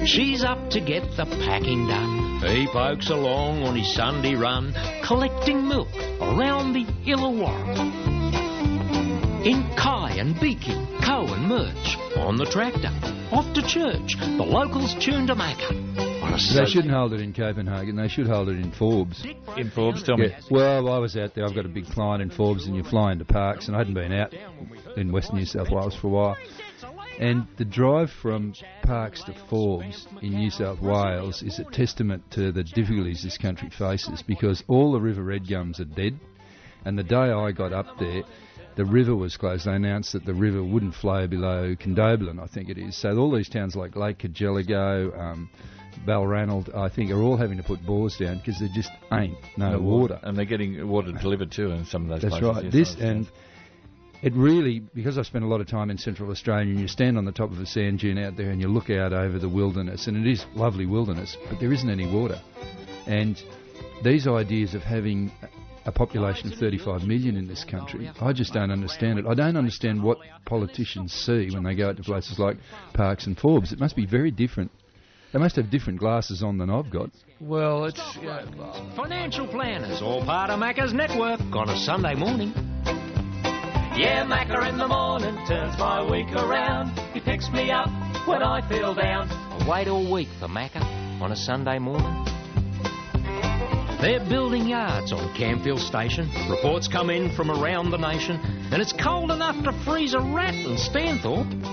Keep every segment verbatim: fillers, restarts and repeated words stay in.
She's up to get the packing done. He pokes along on his Sunday run, collecting milk around the Illawarra. In Kai and Beaky, Co and Murch, on the tractor, off to church, the locals tune to Macca. They shouldn't hold it in Copenhagen, they should hold it in Forbes. In Forbes, tell yeah. me. Well, I was out there, I've got a big client in Forbes, and you fly into parks, and I hadn't been out in Western New South Wales for a while. And the drive from Parks to Forbes in New South Wales is a testament to the difficulties this country faces, because all the river red gums are dead, and the day I got up there, the river was closed. They announced that the river wouldn't flow below Condobolin, I think it is. So all these towns like Lake Cargelligo, um, Balranald, I think, are all having to put bores down because there just ain't no, no water. water. And they're getting water delivered too in some of those That's places. right. Yes, This and it really, because I've spent a lot of time in Central Australia, and you stand on the top of a sand dune out there and you look out over the wilderness, and it is lovely wilderness, but there isn't any water. And these ideas of having a population of thirty-five million in this country, I just don't understand it. I don't understand what politicians see when they go out to places like Parks and Forbes. It must be very different. They must have different glasses on than I've got. Well, it's... Yeah. Financial planners, all part of Macca's network on a Sunday morning. Yeah, Macca in the morning turns my week around. He picks me up when I feel down. I wait all week for Macca on a Sunday morning. They're building yards on Campfield Station. Reports come in from around the nation, and it's cold enough to freeze a rat in Stanthorpe.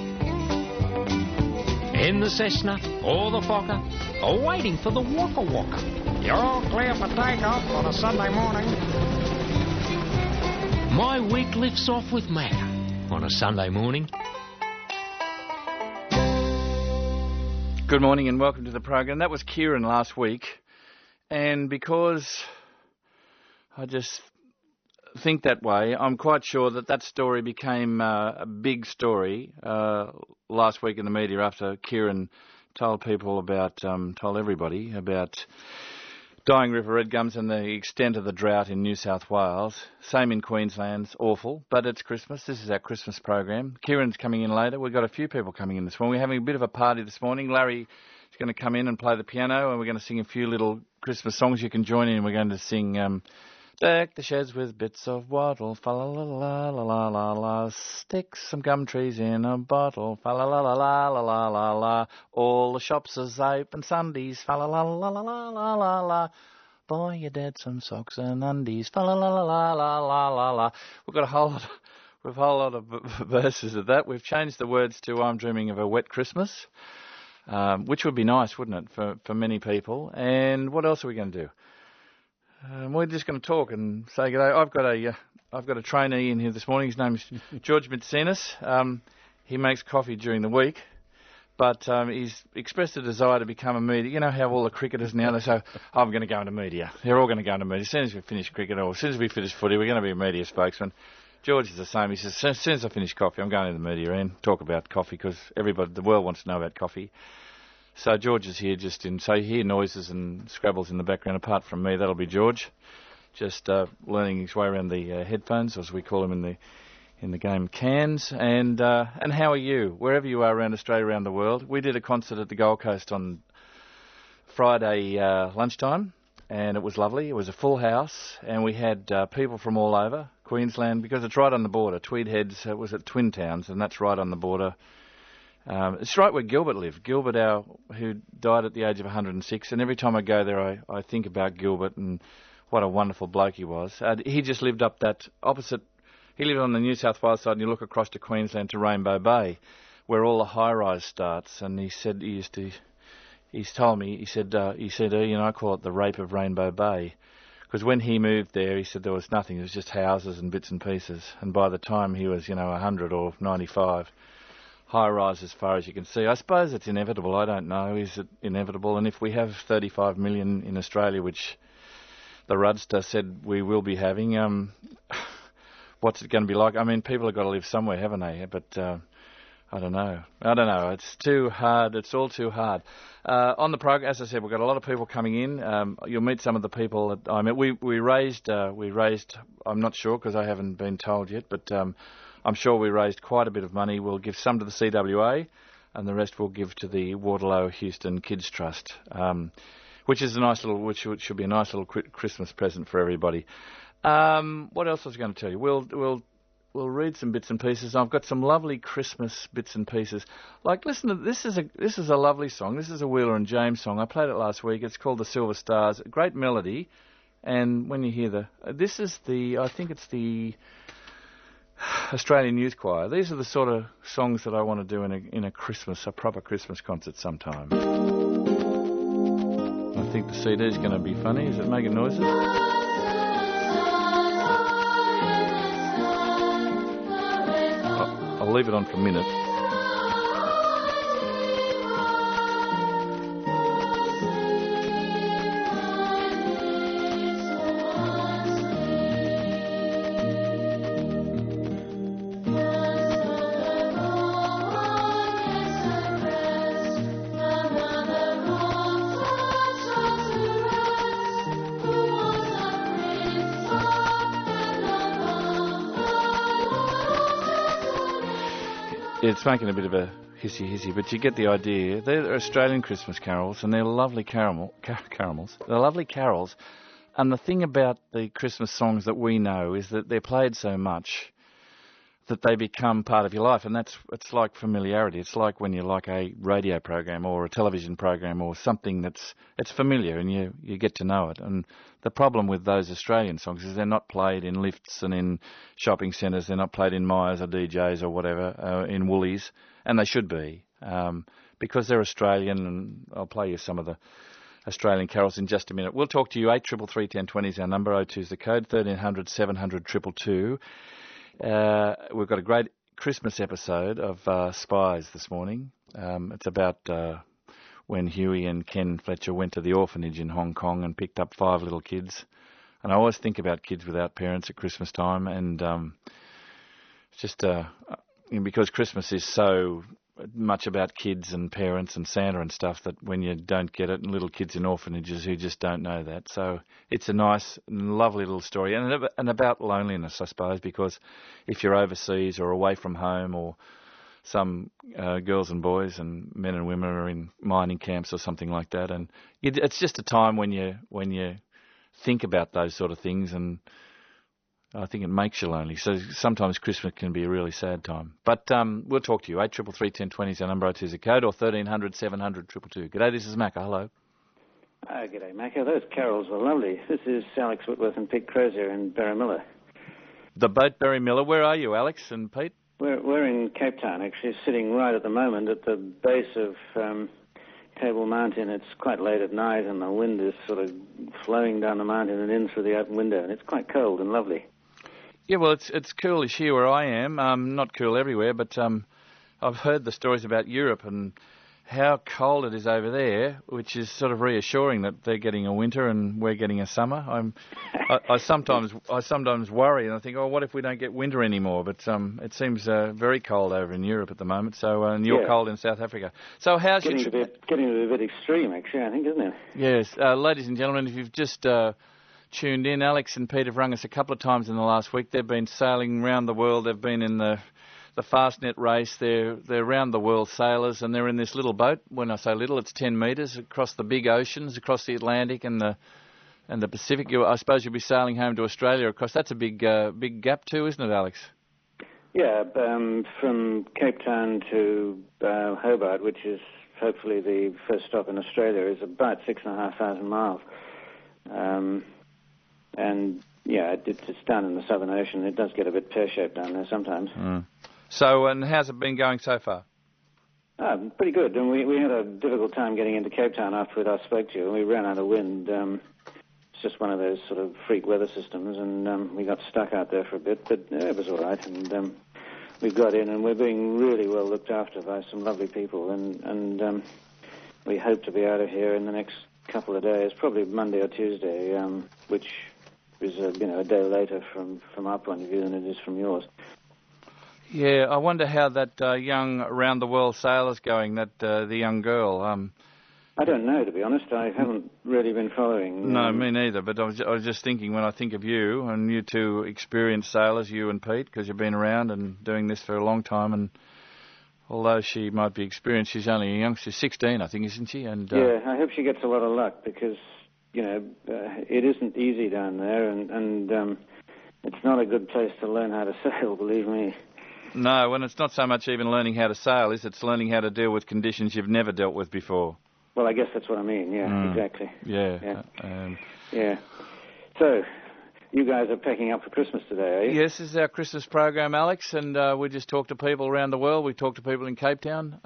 In the Cessna or the Fokker, are waiting for the Waka Waka. You're all clear for takeoff on a Sunday morning. My week lifts off with Macca on a Sunday morning. Good morning and welcome to the program. That was Kieran last week, and because I just think that way, I'm quite sure that that story became uh, a big story uh, last week in the media after Kieran told people about, um, told everybody about dying river red gums and the extent of the drought in New South Wales. Same in Queensland, it's awful, but it's Christmas. This is our Christmas program. Kieran's coming in later. We've got a few people coming in this morning. We're having a bit of a party this morning. Larry is going to come in and play the piano, and we're going to sing a few little Christmas songs. You can join in. We're going to sing... Um, Deck the sheds with bits of wattle, fa la la la la la la la. Stick some gum trees in a bottle, fa la la la la la la la la. All the shops are open Sundays, fa la la la la la la la la. Buy your dad some socks and undies, fa la la la la la la la la. We've got a whole lot, we've a whole lot of verses of that. We've changed the words to "I'm dreaming of a wet Christmas," um, which would be nice, wouldn't it, for for many people? And what else are we going to do? Um, we're just going to talk and say good day. I've got a, uh, I've got a trainee in here this morning. His name is George Mitsinas. Um, he makes coffee during the week, but um, he's expressed a desire to become a media. You know how all the cricketers now, they say, oh, I'm going to go into media. They're all going to go into media. As soon as we finish cricket or as soon as we finish footy, we're going to be a media spokesman. George is the same. He says, as soon as I finish coffee, I'm going into the media and talk about coffee because everybody, the world wants to know about coffee. So George is here just in, so you hear noises and scrabbles in the background. Apart from me, that'll be George, just uh, learning his way around the uh, headphones, as we call them in the in the game, cans. And uh, and how are you? Wherever you are around Australia, around the world. We did a concert at the Gold Coast on Friday uh, lunchtime, and it was lovely. It was a full house, and we had uh, people from all over Queensland because it's right on the border. Tweed Heads, it was at Twin Towns, and that's right on the border. Um, it's right where Gilbert lived. Gilbert, our, who died at the age of one hundred and six, and every time I go there, I, I think about Gilbert and what a wonderful bloke he was. Uh, he just lived up that opposite. He lived on the New South Wales side, and you look across to Queensland to Rainbow Bay, where all the high-rise starts. And he said he used to. He's told me. He said. Uh, he said. Uh, you know, I call it the rape of Rainbow Bay, because when he moved there, he said there was nothing. It was just houses and bits and pieces. And by the time he was, you know, one hundred or ninety-five. High rise as far as you can see. I suppose it's inevitable. I don't know. Is it inevitable? And if we have thirty-five million in Australia, which the Rudster said we will be having, um, what's it going to be like? I mean, people have got to live somewhere, haven't they? But uh, I don't know. I don't know. It's too hard. It's all too hard. Uh, on the program, as I said, we've got a lot of people coming in. Um, you'll meet some of the people that I met. We we raised. Uh, we raised. I'm not sure because I haven't been told yet, but. Um, I'm sure we raised quite a bit of money. We'll give some to the C W A. and the rest we'll give to the Waterloo Houston Kids Trust, um, which is a nice little, which should be a nice little Christmas present for everybody. Um, what else was I going to tell you? We'll we'll we'll read some bits and pieces. I've got some lovely Christmas bits and pieces. Like, listen to this is a this is a lovely song. This is a Wheeler and James song. I played it last week. It's called The Silver Stars. A great melody, and when you hear the this is the I think it's the Australian Youth Choir. These are the sort of songs that I want to do in a in a Christmas, a proper Christmas concert sometime. I think the C D's going to be funny. Is it making noises? I'll, I'll leave it on for a minute. It's making a bit of a hissy-hissy, but you get the idea. They're Australian Christmas carols, and they're lovely caramel, car- caramels. They're lovely carols. And the thing about the Christmas songs that we know is that they're played so much that they become part of your life, and that's it's like familiarity. It's like when you like a radio program or a television program or something that's it's familiar, and you, you get to know it. And the problem with those Australian songs is they're not played in lifts and in shopping centres. They're not played in Myers or D Js or whatever, uh, in Woolies, and they should be, um, because they're Australian. And I'll play you some of the Australian carols in just a minute. We'll talk to you. eight three three, one zero zero is our number. oh two is the code. thirteen hundred, seven hundred, two two two. Uh, we've got a great Christmas episode of uh, Spies this morning. Um, it's about uh, when Huey and Ken Fletcher went to the orphanage in Hong Kong and picked up five little kids. And I always think about kids without parents at Christmas time, and um, it's just uh, because Christmas is so much about kids and parents and Santa and stuff, that when you don't get it, and little kids in orphanages who just don't know that. So it's a nice, lovely little story, and and about loneliness, I suppose, because if you're overseas or away from home, or some uh, girls and boys and men and women are in mining camps or something like that, and it, it's just a time when you when you think about those sort of things, and I think it makes you lonely. So sometimes Christmas can be a really sad time. But um, we'll talk to you. eight three three, one zero two zero is our number. oh two is the code, or thirteen hundred, seven hundred, two two two. G'day, this is Macca. Hello. Oh, g'day, Macca. Those carols were lovely. This is Alex Whitworth and Pete Crozier in Barramilla. The boat Barramilla. Where are you, Alex and Pete? We're, we're in Cape Town, actually, sitting right at the moment at the base of um, Table Mountain. It's quite late at night, and the wind is sort of flowing down the mountain and in through the open window, and it's quite cold and lovely. Yeah, well, it's it's coolish here where I am. Um, not cool everywhere, but um, I've heard the stories about Europe and how cold it is over there, which is sort of reassuring that they're getting a winter and we're getting a summer. I'm, I, I sometimes I sometimes worry, and I think, oh, what if we don't get winter anymore? But um, it seems uh, very cold over in Europe at the moment. So, uh, and you're yeah. cold in South Africa. So, how's getting your a bit getting a bit extreme, actually, I think, isn't it? Yes, uh, ladies and gentlemen, if you've just uh, tuned in, Alex and Pete have rung us a couple of times in the last week. They've been sailing around the world. They've been in the the Fastnet race. They're they're round the world sailors, and they're in this little boat. When I say little, it's ten metres across the big oceans, across the Atlantic and the and the Pacific. You, I suppose you'll be sailing home to Australia across. That's a big uh, big gap too, isn't it, Alex? Yeah, um, from Cape Town to uh, Hobart, which is hopefully the first stop in Australia, is about six and a half thousand miles. Um, and yeah, it, it's down in the Southern Ocean. It does get a bit pear-shaped down there sometimes. Mm. So, and how's it been going so far? Oh, pretty good. And we, we had a difficult time getting into Cape Town after we last spoke to you. We ran out of wind. Um, it's just one of those sort of freak weather systems, and um, we got stuck out there for a bit, but uh, it was all right. And um, we got in, and we're being really well looked after by some lovely people, and, and um, we hope to be out of here in the next couple of days, probably Monday or Tuesday, um, which is a, you know, a day later from, from our point of view than it is from yours. Yeah, I wonder how that uh, young round-the-world sailor's going, that uh, the young girl. Um, I don't know, to be honest. I haven't really been following. No, um, me neither, but I was, I was just thinking, when I think of you, and you two experienced sailors, you and Pete, because you've been around and doing this for a long time, and although she might be experienced, she's only a youngster, sixteen, I think, isn't she? And uh, yeah, I hope she gets a lot of luck because, you know, uh, it isn't easy down there, and, and um, it's not a good place to learn how to sail, believe me. No, and it's not so much even learning how to sail, is it? It's learning how to deal with conditions you've never dealt with before. Well, I guess that's what I mean, yeah, Mm. exactly. Yeah. Yeah. Uh, um, Yeah. So, you guys are packing up for Christmas today, are you? yes, this is our Christmas program, Alex, and uh, we just talk to people around the world. We talk to people in Cape Town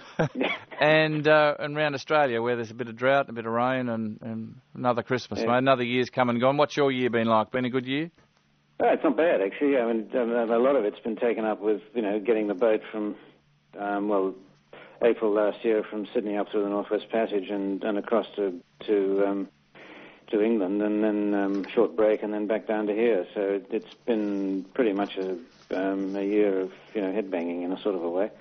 and uh, and around Australia where there's a bit of drought, a bit of rain, and, and another Christmas, Yeah. mate. Another year's come and gone. What's your year been like? Been a good year? Oh, it's not bad, actually. I mean, um, a lot of it's been taken up with, you know, getting the boat from, um, well, April last year from Sydney up through the Northwest Passage and, and across to to um, to England, and then um, short break, and then back down to here. So it, it's been pretty much a um, a year of, you know, headbanging in a sort of a way.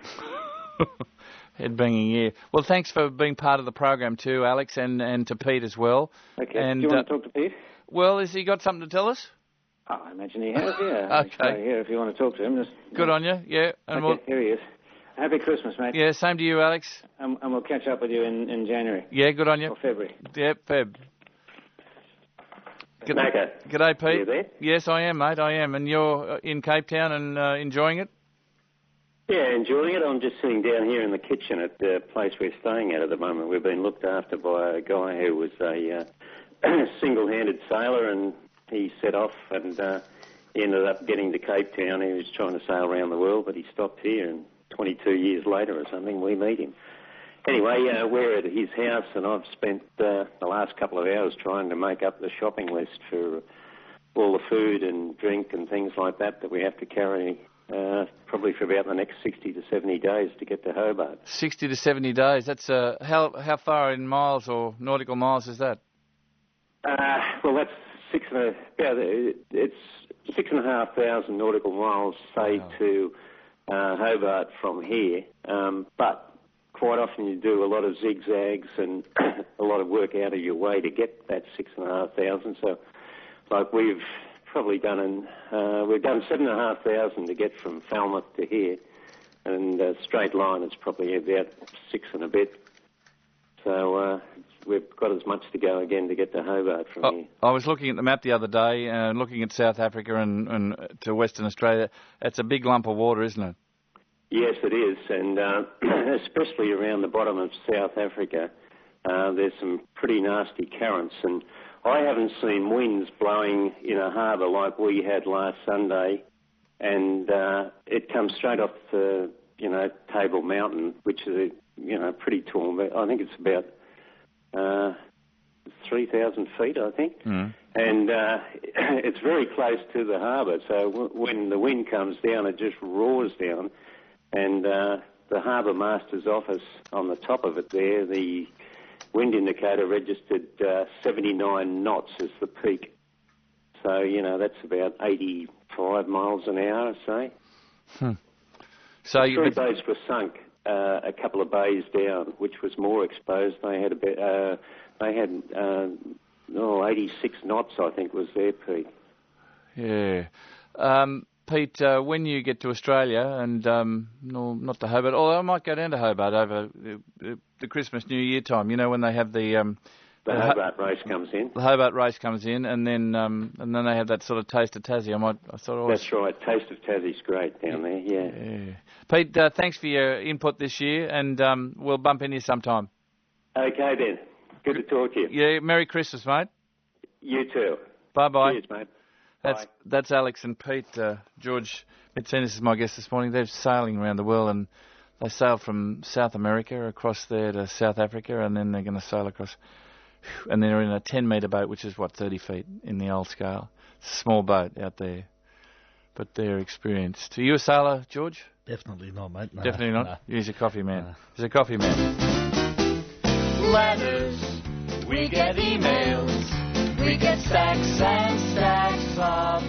Headbanging year. Well, thanks for being part of the program too, Alex, and, and to Pete as well. Okay. And, Do you want uh, to talk to Pete? Well, has he got something to tell us? Oh, I imagine he has, yeah. Okay. Right here, if you want to talk to him. Just, Good on you, yeah. And Okay, we'll, here he is. Happy Christmas, mate. yeah, same to you, Alex. And, and we'll catch up with you in, in January Yeah, good on you. or February. Yep, Feb. Good, Macca, G'day, Pete. you there? Yes, I am, mate, I am. And you're uh, in Cape Town and uh, enjoying it? Yeah, enjoying it. I'm just sitting down here in the kitchen at the place we're staying at at the moment. We've been looked after by a guy who was a uh, single-handed sailor, and he set off and uh, he ended up getting to Cape Town. He was trying to sail around the world, but he stopped here, and twenty-two years later or something, we meet him. Anyway, uh, we're at his house, and I've spent uh, the last couple of hours trying to make up the shopping list for all the food and drink and things like that that we have to carry uh, probably for about the next sixty to seventy days to get to Hobart. sixty to seventy days. That's uh, how how far in miles or nautical miles is that? Uh, well, that's six and a, about, it's six and a half thousand nautical miles, say, Wow. to uh, Hobart from here. Um, but quite often you do a lot of zigzags and a lot of work out of your way to get that six and a half thousand. So, like we've probably done, an, uh, we've done seven and a half thousand to get from Falmouth to here, and uh, straight line it's probably about six and a bit. So uh, we've got as much to go again to get to Hobart from Oh, here. I was looking at the map the other day and looking at South Africa and, and to Western Australia. It's a big lump of water, isn't it? Yes, it is, and uh, especially around the bottom of South Africa, uh, there's some pretty nasty currents, and I haven't seen winds blowing in a harbour like we had last Sunday, and uh, it comes straight off the, you know, Table Mountain, which is, a, you know, pretty tall. But I think it's about uh, three thousand feet, I think. Mm. And uh, it's very close to the harbour, so w- when the wind comes down, it just roars down. And uh, the harbour master's office on the top of it there, the wind indicator registered uh, seventy-nine knots as the peak. So, you know, that's about eighty-five miles an hour, say. Hmm. So you, Three but, boats were sunk uh, a couple of bays down, which was more exposed. They had a bit, uh, they had uh, oh, eighty-six knots, I think, was their peak. yeah. Um, Pete, uh, when you get to Australia, and um, no, not to Hobart, although I might go down to Hobart over the, the, the Christmas New Year time, you know, when they have the... Um, The the Hobart race comes in. The Hobart race comes in, and then um, and then they have that sort of taste of Tassie. I might, I thought, always, That's right. Taste of Tassie's great down there, yeah. yeah. Pete, uh, thanks for your input this year, and um, we'll bump into you sometime. Okay, then. Good to talk to you. Yeah, Merry Christmas, mate. You too. Bye bye. Cheers, mate. That's Bye. that's Alex and Pete. Uh, George Mitsenis is my guest this morning. They're sailing around the world, and they sailed from South America across there to South Africa, and then they're going to sail across. And they're in a ten metre boat, which is, what, thirty feet in the old scale. It's a small boat out there. But they're experienced. Are you a sailor, George? Definitely not, mate. No, Definitely not? no. He's a coffee man. No. He's a coffee man. Letters, we get emails, we get stacks and stacks of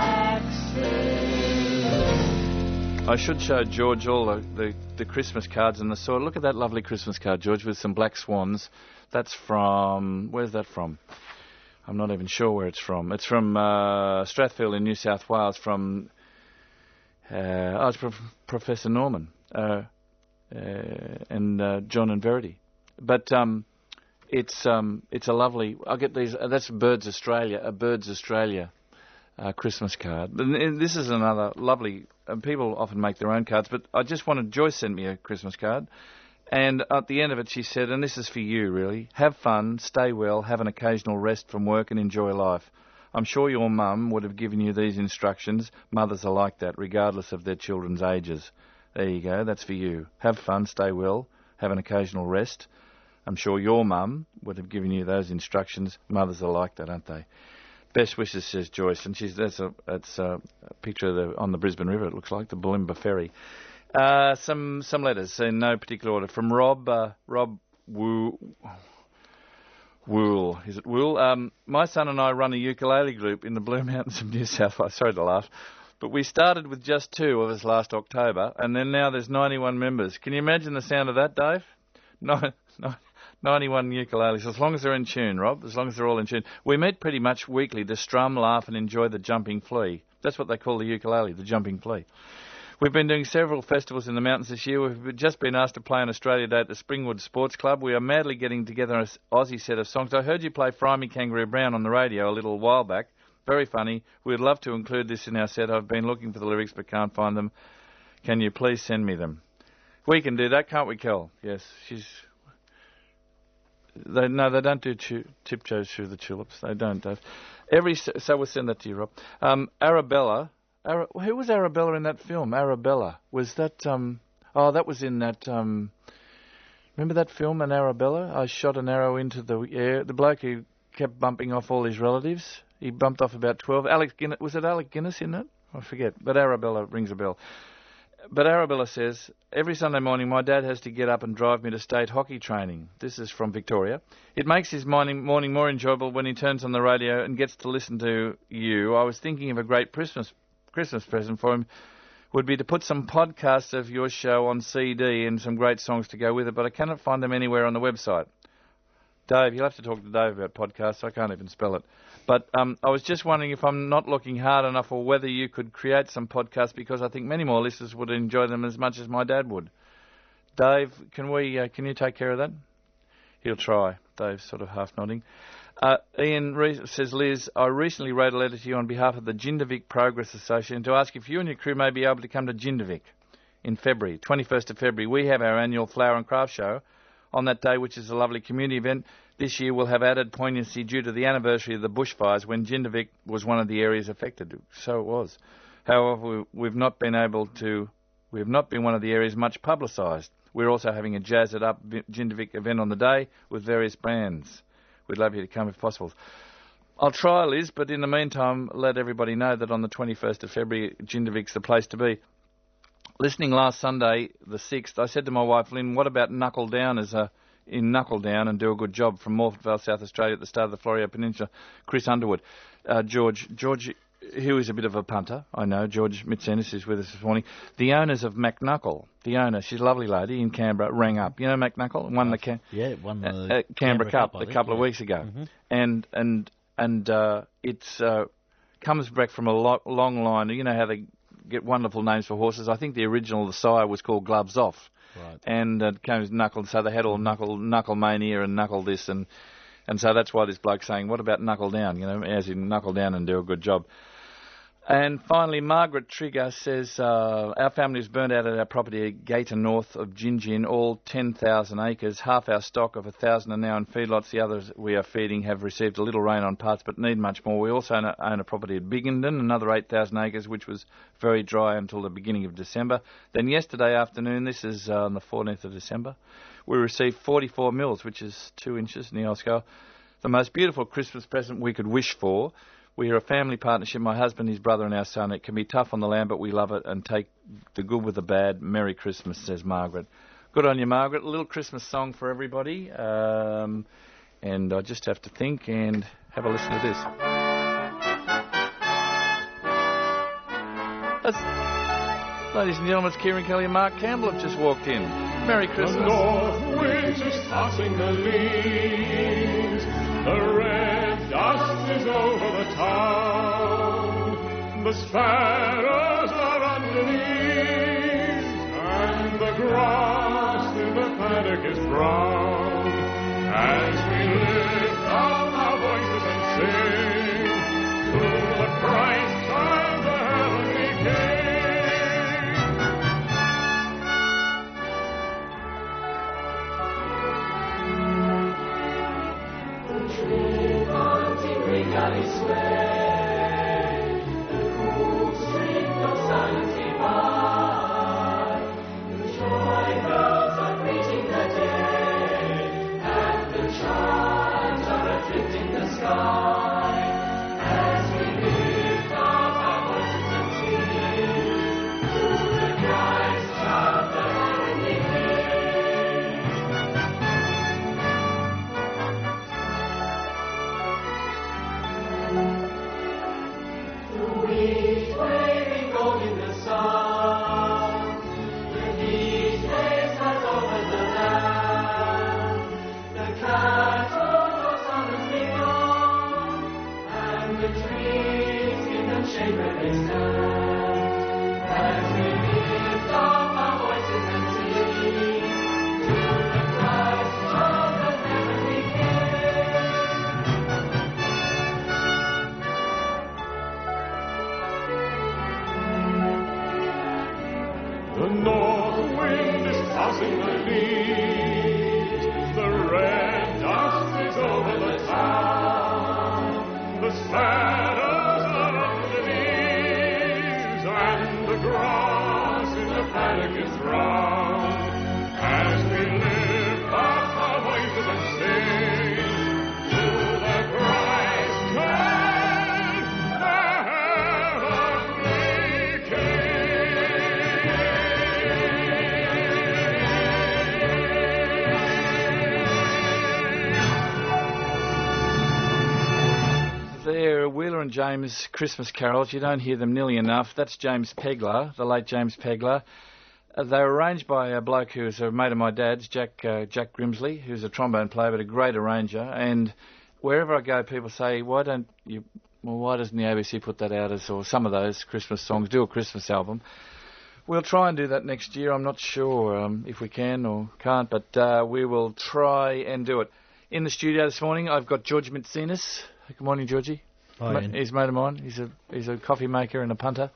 faxes. I should show George all the, the, the Christmas cards and the sort. Look at that lovely Christmas card, George, with some black swans. That's from... Where's that from? I'm not even sure where it's from. It's from uh, Strathfield in New South Wales from... Uh, oh, it's from Professor Norman. Uh, uh, and uh, John and Verity. But um, it's um, it's a lovely. I get these. Uh, that's Birds Australia, a Birds Australia uh, Christmas card. And, and this is another lovely. Uh, people often make their own cards, but I just wanted. Joyce sent me a Christmas card, and at the end of it, she said, "And this is for you, really. Have fun, stay well, have an occasional rest from work, and enjoy life. I'm sure your mum would have given you these instructions. Mothers are like that, regardless of their children's ages. There you go. That's for you. Have fun, stay well, have an occasional rest. I'm sure your mum would have given you those instructions. Mothers are like that, aren't they? Best wishes," says Joyce, and she's that's a that's a picture of the on the Brisbane River. It looks like the Bulimba Ferry. Uh, some some letters in no particular order from Rob uh, Rob Woo. Wool, is it Wool? Um, my son and I run a ukulele group in the Blue Mountains of New South Wales. Sorry to laugh. But we started with just two of us last October, and then now there's ninety-one members. Can you imagine the sound of that, Dave? No, no, ninety-one ukuleles, as long as they're in tune, Rob, as long as they're all in tune. We meet pretty much weekly to strum, laugh, and enjoy the jumping flea. That's what they call the ukulele, the jumping flea. We've been doing several festivals in the mountains this year. We've just been asked to play on Australia Day at the Springwood Sports Club. We are madly getting together an Aussie set of songs. I heard you play Fry Me Kangaroo Brown on the radio a little while back. Very funny. We'd love to include this in our set. I've been looking for the lyrics but can't find them. Can you please send me them? We can do that, can't we, Kel? Yes, she's... They, no, they don't do tu- tiptoes through the tulips. They don't, Dave. Every so we'll send that to you, Rob. Um, Arabella... Ara- who was Arabella in that film? Arabella. Was that, um... Oh, that was in that, um... Remember that film, An Arabella? I shot an arrow into the air. The bloke who kept bumping off all his relatives. He bumped off about twelve. Alex Guinness... Was it Alec Guinness in that? I forget. But Arabella rings a bell. But Arabella says, every Sunday morning my dad has to get up and drive me to state hockey training. This is from Victoria. It makes his morning, morning more enjoyable when he turns on the radio and gets to listen to you. I was thinking of a great Christmas Christmas present for him would be to put some podcasts of your show on C D and some great songs to go with it, but I cannot find them anywhere on the website. Dave, you'll have to talk to Dave about podcasts. I can't even spell it. But um, I was just wondering if I'm not looking hard enough or whether you could create some podcasts, because I think many more listeners would enjoy them as much as my dad would. Dave, can we? Uh, can you take care of that? He'll try. Dave's sort of half nodding. Uh, Ian re- says, Liz, I recently wrote a letter to you on behalf of the Jindervik Progress Association to ask if you and your crew may be able to come to Jindervik in February, twenty-first of February. We have our annual Flower and Craft Show on that day, which is a lovely community event. This year we'll have added poignancy due to the anniversary of the bushfires when Jindervik was one of the areas affected. So it was. However, we've not been able to, we have not been one of the areas much publicised. We're also having a Jazz It Up Jindervik event on the day with various bands. We'd love you to come if possible. I'll try, Liz, but in the meantime, let everybody know that on the twenty-first of February, Jindervik's the place to be. Listening last Sunday, the sixth, I said to my wife, Lynn, what about Knuckle Down as a, in Knuckle Down and do a good job from Morphettvale, South Australia at the start of the Florio Peninsula? Chris Underwood. Uh, George, George, who is a bit of a punter, I know, George Mitsenis is with us this morning. The owners of McKnuckle, the owner, she's a lovely lady in Canberra, rang up. You know McKnuckle? Won the Cam- yeah, won the uh, uh, Canberra, Canberra Cup, Cup a think, couple yeah. of weeks ago. Mm-hmm. And and and uh, it's uh, comes back from a lo- long line. You know how they get wonderful names for horses. I think the original, the sire, was called Gloves Off. Right. And it came Knuckle, so they had all Knuckle, Knuckle Mania and Knuckle this, and and so that's why this bloke's saying, what about Knuckle Down, you know, as in knuckle down and do a good job. And finally, Margaret Trigger says, uh, our family was burnt out at our property at Gator North of Gingin, all ten thousand acres. Half our stock of one thousand are now in feedlots. The others we are feeding have received a little rain on parts but need much more. We also own a, own a property at Biggenden, another eight thousand acres, which was very dry until the beginning of December. Then yesterday afternoon, this is uh, on the fourteenth of December, we received forty-four mils, which is two inches in the old scale. The most beautiful Christmas present we could wish for. We are a family partnership, my husband, his brother and our son. It can be tough on the land, but we love it and take the good with the bad. Merry Christmas, says Margaret. Good on you, Margaret. A little Christmas song for everybody. Um, and I just have to think and have a listen to this. That's, ladies and gentlemen, it's Kieran Kelly and Mark Campbell have just walked in. Merry Christmas. The north wind is tossing the leaves. The red dust is over the town. The sparrows are underneath, and the grass is drowned. As we lift up our voices and sing to the Christ child, the heavenly King. The tree mountain ring out its way, the cool stream goes silently by, the joy bells are greeting the day, and the chimes are adrift in the sky, as we lift up our voices and sing to the Christ child, the heavenly King. The wheat waving gold in the sun, the heat waves pass over the land, the cattle are silently gone, and the trees give them shade where they stand. As we lift up our voices and sing to the Christ child, the heavenly King. The north wind is tossing the leaves, the red dust is over the town, the shadows are under the leaves, and the grass in the paddock is brown. As we lift up our voices and sing to the Christ child, the heavenly They're Wheeler and James Christmas carols. You don't hear them nearly enough. That's James Pegler, the late James Pegler. Uh, they were arranged by a bloke who's a mate of my dad's, Jack uh, Jack Grimsley, who's a trombone player but a great arranger. And wherever I go, people say, "Why don't you? Well, why doesn't the A B C put that out as, or some of those Christmas songs, do a Christmas album?" We'll try and do that next year. I'm not sure um, if we can or can't, but uh, we will try and do it. In the studio this morning, I've got George Mitsinis. Good morning, Georgie. Hi, Ma- Ian. He's a mate of mine. He's a he's a coffee maker and a punter.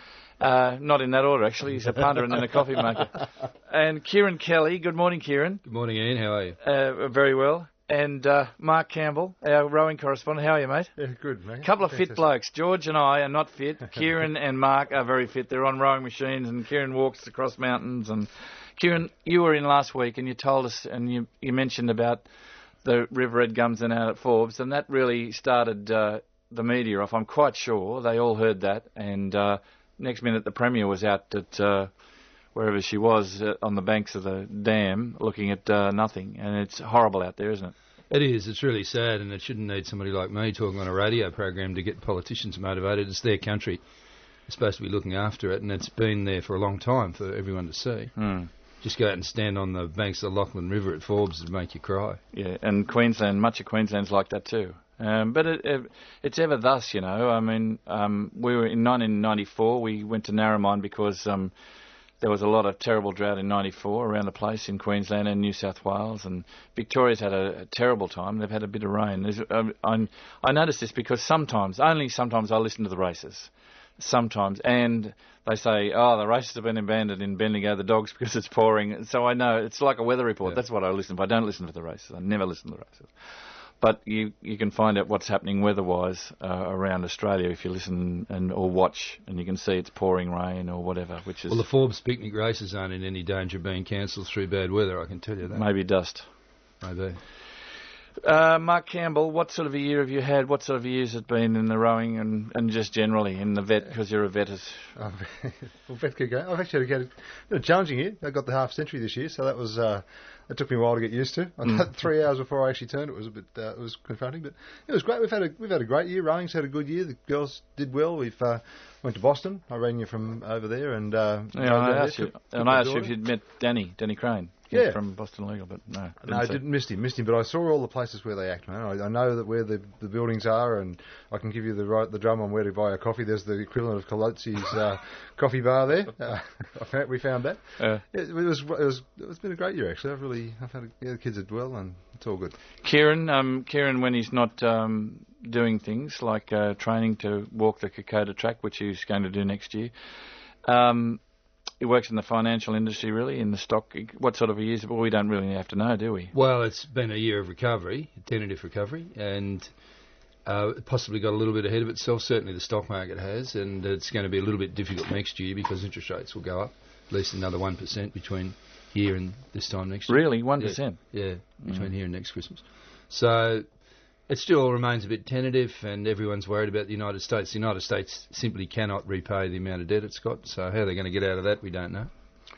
Uh, not in that order, actually. He's a punter and then a coffee maker. And Kieran Kelly. Good morning, Kieran. Good morning, Ian. How are you? Uh, very well. And uh, Mark Campbell, our rowing correspondent. How are you, mate? Yeah, good, mate. A couple of fit Fantastic. blokes. George and I are not fit. Kieran and Mark are very fit. They're on rowing machines, and Kieran walks across mountains. And Kieran, you were in last week, and you told us, and you, you mentioned about the River Red Gumsden out at Forbes, and that really started uh, the media off. I'm quite sure they all heard that, and uh, next minute the Premier was out at uh, wherever she was uh, on the banks of the dam looking at uh, nothing, and it's horrible out there, isn't it? It is. It's really sad, and it shouldn't need somebody like me talking on a radio program to get politicians motivated. It's their country. They're supposed to be looking after it, and it's been there for a long time for everyone to see. Mm. Just go out and stand on the banks of the Lachlan River at Forbes and make you cry. Yeah, and Queensland, much of Queensland's like that too. Um, but it, it, it's ever thus, you know. I mean, um, we were in nineteen ninety-four. We went to Narromine because um, there was a lot of terrible drought in ninety-four around the place in Queensland and New South Wales, and Victoria's had a, a terrible time. They've had a bit of rain. There's, um, I'm, I notice this because sometimes, only sometimes, I listen to the races. Sometimes, and they say, oh, the races have been abandoned in Bendigo, the dogs, because it's pouring. So I know, it's like a weather report. Yeah. That's what I listen to. I don't listen to the races. I never listen to the races. But you you can find out what's happening weather-wise uh, around Australia if you listen and or watch, and you can see it's pouring rain or whatever, which is... Well, the Forbes picnic races aren't in any danger of being cancelled through bad weather, I can tell you that. maybe dust. Maybe. Uh, Mark Campbell, what sort of a year have you had? What sort of years has it been in the rowing and, and just generally in the vet, because you're a vet? As Oh, well, Beth could go. I've actually had a, had a challenging year. I got the half century this year, so that was uh, it took me a while to get used to. I Mm. got three hours before I actually turned. It was a bit uh, it was confronting, but it was great. We've had a we've had a great year. Rowing's had a good year. The girls did well. We've uh, went to Boston. I ran you from over there, and uh, yeah, I there, asked you, took- took and my I asked you daughter. if you'd met Danny, Danny Crane, Yeah. from Boston Legal, but no. No, I see. didn't missed him, missed him, but I saw all the places where they act, man. I, I know that where the, the buildings are, and I can give you the right, the drum on where to buy a coffee. There's the equivalent of Colozzi's uh, coffee bar there. Uh, I found, we found that. Uh, It, it was, it was, it's been a great year actually. I've really hopefully, I've had a, yeah, the kids did well, and it's all good. Kieran, um, Kieran, when he's not um, doing things like uh, training to walk the Kokoda track, which he's going to do next year, um, he works in the financial industry, really, in the stock. What sort of a year is it? Well, we don't really have to know, do we? Well, it's been a year of recovery, tentative recovery, and uh, possibly got a little bit ahead of itself. Certainly the stock market has, and it's going to be a little bit difficult next year because interest rates will go up at least another one percent between here and this time next year. Really? one percent? Yeah, yeah between mm. here and next Christmas. So it still remains a bit tentative, and everyone's worried about the United States. The United States simply cannot repay the amount of debt it's got, so how they're going to get out of that, we don't know.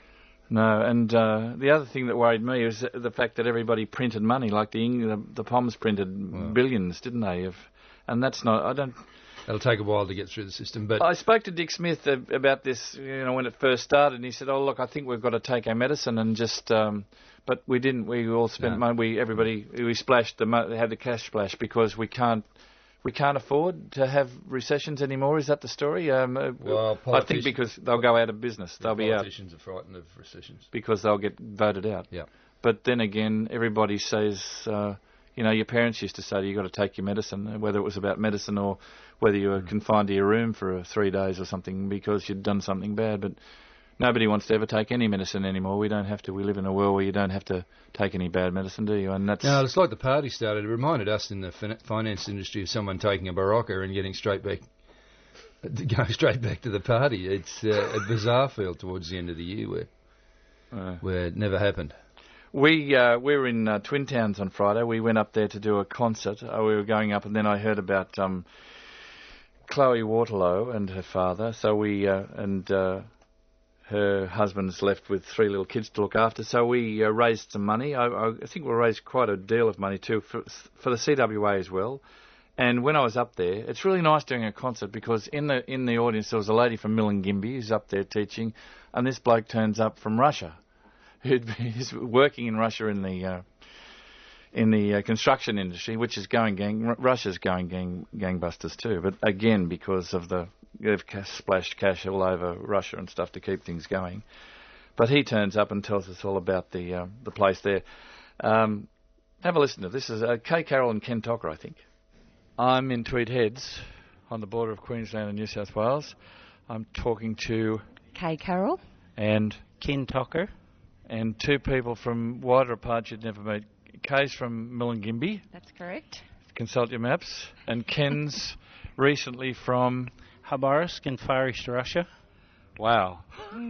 No, and uh, the other thing that worried me was the fact that everybody printed money, like the the, the Poms printed well, billions, didn't they? Of, and that's not, I don't... It'll take a while to get through the system, but... I spoke to Dick Smith uh, about this, you know, when it first started, and he said, oh, look, I think we've got to take our medicine and just... Um, but we didn't. We all spent no. money. We, everybody, we splashed, the mo- had the cash splash because we can't we can't afford to have recessions anymore. Is that the story? Um, well, I think because they'll go out of business. They'll be out. Politicians are frightened of recessions. Because they'll get voted out. Yeah. But then again, everybody says... Uh, You know, your parents used to say you've got to take your medicine, whether it was about medicine or whether you were mm. confined to your room for uh, three days or something because you'd done something bad. But nobody wants to ever take any medicine anymore. We don't have to. We live in a world where you don't have to take any bad medicine, do you? And that's... No, it's like the party started. It reminded us in the fin- finance industry of someone taking a Barocca and getting straight back, going straight back to the party. It's uh, a bizarre feel towards the end of the year where, uh. where it never happened. We uh, we were in uh, Twin Towns on Friday. We went up there to do a concert. Uh, we were going up, and then I heard about um, Chloe Waterlow and her father. So we uh, and uh, her husband's left with three little kids to look after. So we uh, raised some money. I, I think we raised quite a deal of money too for for the C W A as well. And when I was up there, it's really nice doing a concert because in the in the audience there was a lady from Milingimbi who's up there teaching, and this bloke turns up from Russia. Who's working in Russia in the uh, in the uh, construction industry, which is going gang. R- Russia's going gang gangbusters too, but again because of the they've cash, splashed cash all over Russia and stuff to keep things going. But he turns up and tells us all about the uh, the place there. Um, have a listen to this. This is uh, Kay Carroll and Ken Tocker, I think. I'm in Tweed Heads, on the border of Queensland and New South Wales. I'm talking to Kay Carroll and Ken Tocker. And two people from wider apart you'd never meet. Kay's from Milingimbi. That's correct. Consult your maps. And Ken's recently from... Khabarovsk in Far East Russia. Wow.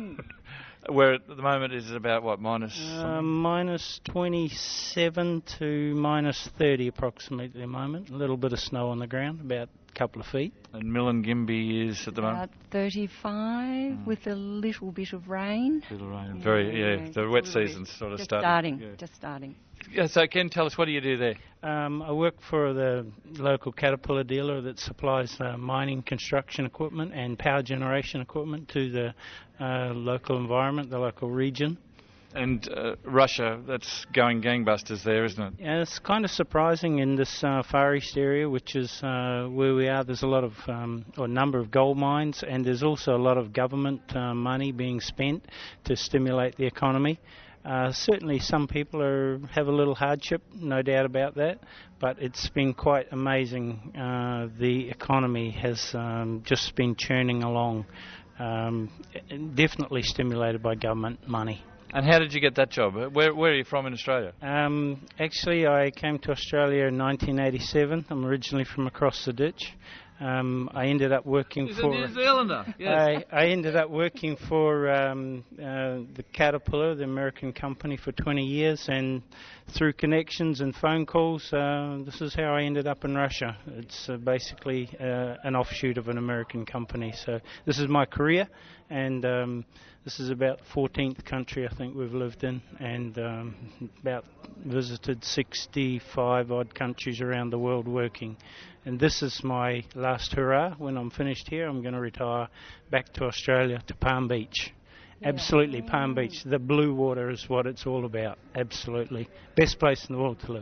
Where at the moment is it about, what, minus... Uh, minus twenty-seven to minus thirty approximately at the moment. A little bit of snow on the ground, about a couple of feet. And Milingimbi is at the moment? About thirty-five mm. with a little bit of rain. Little rain. Very, yeah, yeah the wet season's sort of just starting. starting. Yeah. Just starting. Yeah, so Ken, tell us, what do you do there? Um, I work for the local Caterpillar dealer that supplies uh, mining construction equipment and power generation equipment to the uh, local environment, the local region. And uh, Russia, that's going gangbusters there, isn't it? Yeah, it's kind of surprising in this uh, Far East area, which is uh, where we are. There's a lot of, um, or a number of gold mines, and there's also a lot of government uh, money being spent to stimulate the economy. Uh, certainly some people are, have a little hardship, no doubt about that, but it's been quite amazing. Uh, the economy has um, just been churning along, um, definitely stimulated by government money. And how did you get that job? Where, where are you from in Australia? Um, actually, I came to Australia in nineteen eighty-seven. I'm originally from across the ditch. Um, I ended up working He's for... a New Zealander, yes. I, I ended up working for um, uh, the Caterpillar, the American company, for twenty years, and through connections and phone calls, uh, this is how I ended up in Russia. It's uh, basically uh, an offshoot of an American company. So this is my career, and um, this is about the fourteenth country I think we've lived in, and um, about visited sixty-five odd countries around the world working. And this is my last hurrah. When I'm finished here, I'm going to retire back to Australia, to Palm Beach. Yeah. Absolutely, Palm Beach. The blue water is what it's all about. Absolutely. Best place in the world to live.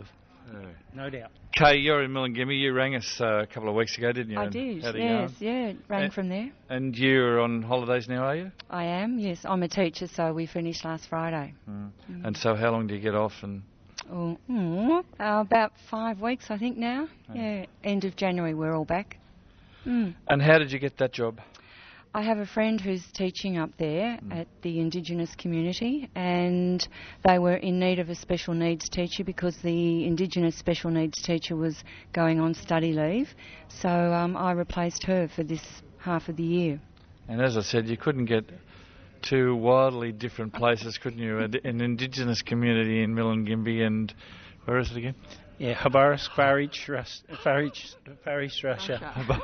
Yeah. No doubt. Kay, you're in Millengimmie. You rang us uh, a couple of weeks ago, didn't you? I And did, had a yes, yarn? yeah, rang And- from there. And you're on holidays now, are you? I am, yes. I'm a teacher, so we finished last Friday. Mm. Mm. And so how long do you get off? And Oh, mm, uh, about five weeks, I think, now. Yeah. Yeah, end of January, we're all back. Mm. And how did you get that job? I have a friend who's teaching up there Mm. at the Indigenous community, and they were in need of a special needs teacher because the Indigenous special needs teacher was going on study leave. So um, I replaced her for this half of the year. And as I said, you couldn't get two wildly different places, couldn't you? An an Indigenous community in Millengimmie and where is it again? Yeah, Habarovsk, Far East, Rus- Far East, Far East Russia.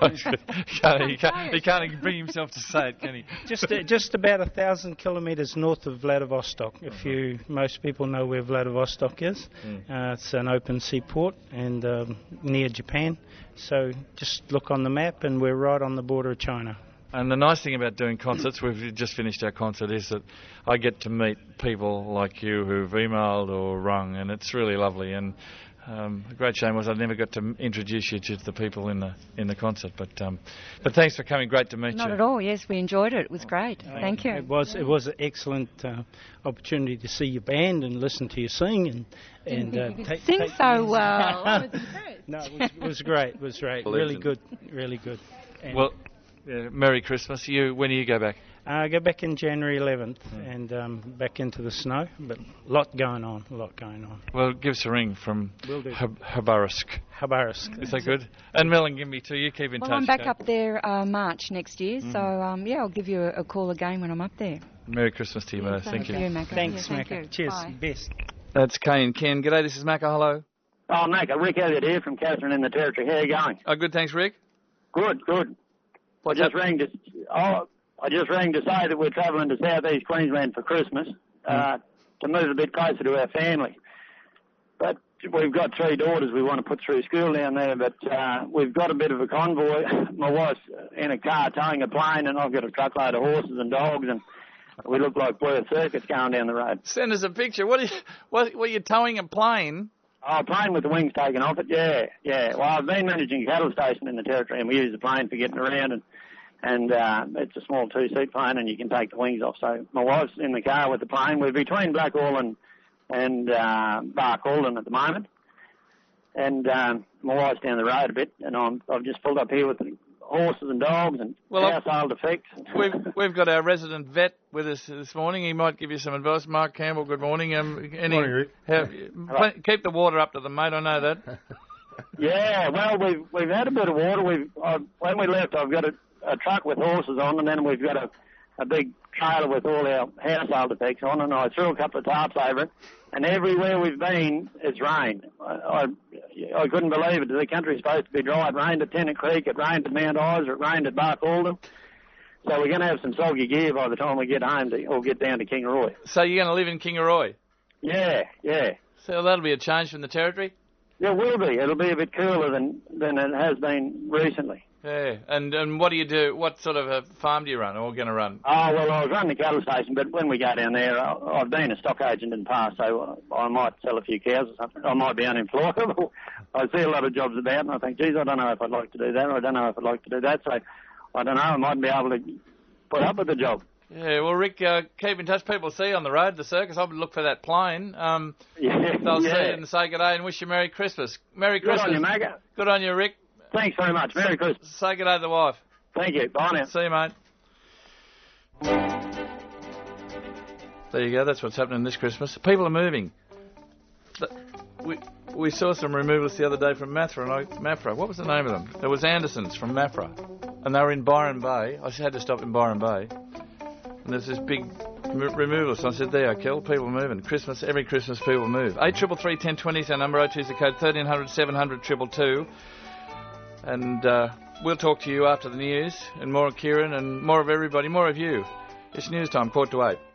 he, can't, he can't bring himself to say it, can he? Just uh, just about a thousand kilometres north of Vladivostok. If you, most people know where Vladivostok is. Mm. Uh, it's an open sea port and um, near Japan. So just look on the map, and we're right on the border of China. And the nice thing about doing concerts, we've just finished our concert, is that I get to meet people like you who've emailed or rung, and it's really lovely. And um, the great shame was I never got to introduce you to the people in the in the concert. But um, but thanks for coming. Great to meet Not you. at all, yes, we enjoyed it. It was great. Uh, Thank you. It was it was an excellent uh, opportunity to see your band and listen to you sing and and uh, You take, sing take so well. I was impressed. No, it was, it was great. It was great. Really good. Really good. And Well, yeah, Merry Christmas. You when do you go back? I go back in January eleventh Mm. and um, back into the snow, but a lot going on. A lot going on. Well, give us a ring from Will do. Hab- Habarovsk. Habarovsk. Is that good? And Millengimmie too. You keep in Well, touch. I'm back Kate. up there uh, March next year, Mhm. so um, yeah, I'll give you a, a call again when I'm up there. Merry Christmas to you, Yeah, both. same Thank to you. you, Macca. Thanks, Yeah, thank Macca. you. Cheers. Bye. Best. That's Kay and Ken. G'day, this is Macca. Hello. Oh, Macca, Rick Elliott here from Catherine in the Territory. How are you going? Oh, good. Thanks, Rick. Good, good. I just rang to oh, I just rang to say that we're travelling to South East Queensland for Christmas uh, to move a bit closer to our family. But we've got three daughters we want to put through school down there, but uh, we've got a bit of a convoy. My wife's in a car towing a plane, and I've got a truckload of horses and dogs, and we look like Worth Circuits going down the road. Send us a picture. What are you, what, what are you towing a plane? Oh, a plane with the wings taken off it, yeah, yeah. Well, I've been managing a cattle station in the Territory, and we use the plane for getting around, and and uh, it's a small two-seat plane, and you can take the wings off. So my wife's in the car with the plane. We're between Blackall and, and uh, Barcaldine at the moment, and um, my wife's down the road a bit, and I'm, I've just pulled up here with the horses and dogs and Well, I've- household effects. We've we've got our resident vet with us this morning. He might give you some advice. Mark Campbell, good morning. Um, any, Morning, Rick. Have, pl- keep the water up to them, mate. I know that. Yeah, well, we've we've had a bit of water. We've uh, when we left, I've got a, a truck with horses on, and then we've got a, a big trailer with all our household effects on, and I threw a couple of tarps over it. And everywhere we've been, it's rained. I, I, I couldn't believe it. The country's supposed to be dry. It rained at Tennant Creek, it rained at Mount Isa, it rained at Barcaldine. So we're going to have some soggy gear by the time we get home to, or get down to Kingaroy. So you're going to live in Kingaroy? Yeah, yeah. So that'll be a change from the Territory? Yeah, it will be. It'll be a bit cooler than, than it has been recently. Yeah. And and what do you do? What sort of a farm do you run, or going to run? Oh, well, I was running the cattle station, but when we go down there, I, I've been a stock agent in the past, so I might sell a few cows or something. I might be unemployable. I see a lot of jobs about, and I think, geez, I don't know if I'd like to do that, or I don't know if I'd like to do that, so I don't know, I might be able to put up with the job. Yeah, well, Rick, uh, keep in touch. People see you on the road, the circus. I would look for that plane. Um, Yeah, they'll yeah. see you and say good day and wish you Merry Christmas. Merry Good Christmas. on you, Magga. Good on you, Rick. Thanks very much. Merry Christmas. Say good day to the wife. Thank you. Bye now. See you, mate. There you go. That's what's happening this Christmas. People are moving. The- We we saw some removalists the other day from Mafra. And I, Mafra. What was the name of them? There was Andersons from Mafra, and they were in Byron Bay. I had to stop in Byron Bay, and there's this big m- removalist. I said, "There, Kel. People are moving. Christmas. Every Christmas, people move." Eight triple three ten twenty is our number. Oh two is the code. Thirteen hundred seven hundred triple two. And uh, we'll talk to you after the news, and more of Kieran, and more of everybody, more of you. It's news time, quarter to eight.